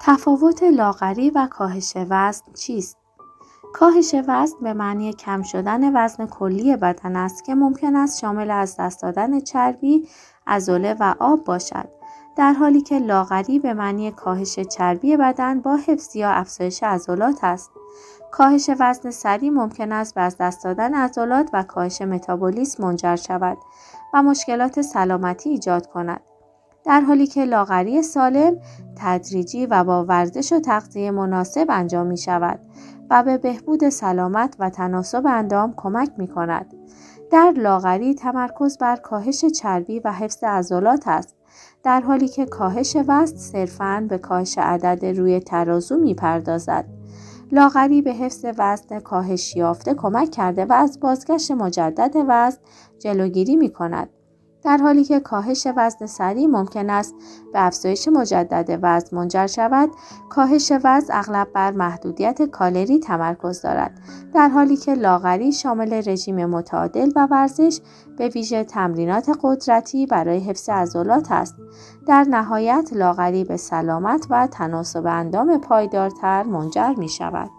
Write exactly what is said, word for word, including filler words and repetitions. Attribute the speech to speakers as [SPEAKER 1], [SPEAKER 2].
[SPEAKER 1] تفاوت لاغری و کاهش وزن چیست؟ کاهش وزن به معنی کم شدن وزن کلی بدن است که ممکن است شامل از دست دادن چربی، عضله و آب باشد، در حالی که لاغری به معنی کاهش چربی بدن با حفظ یا افزایش عضلات است. کاهش وزن سریع ممکن است به از دست دادن عضلات و کاهش متابولیسم منجر شود و مشکلات سلامتی ایجاد کند، در حالی که لاغری سالم تدریجی و با ورزش و تغذیه مناسب انجام می شود و به بهبود سلامت و تناسب اندام کمک می کند. در لاغری تمرکز بر کاهش چربی و حفظ عضلات است، در حالی که کاهش وزن صرفاً به کاهش عدد روی ترازو می پردازد. لاغری به حفظ وزن کاهش یافته کمک کرده و از بازگشت مجدد وزن جلوگیری می کند، در حالی که کاهش وزن سریع ممکن است به افزایش مجدد وزن منجر شود. کاهش وزن اغلب بر محدودیت کالری تمرکز دارد، در حالی که لاغری شامل رژیم متعادل و ورزش، به ویژه تمرینات قدرتی برای حفظ عضلات است. در نهایت لاغری به سلامت و تناسب اندام پایدارتر منجر می شود.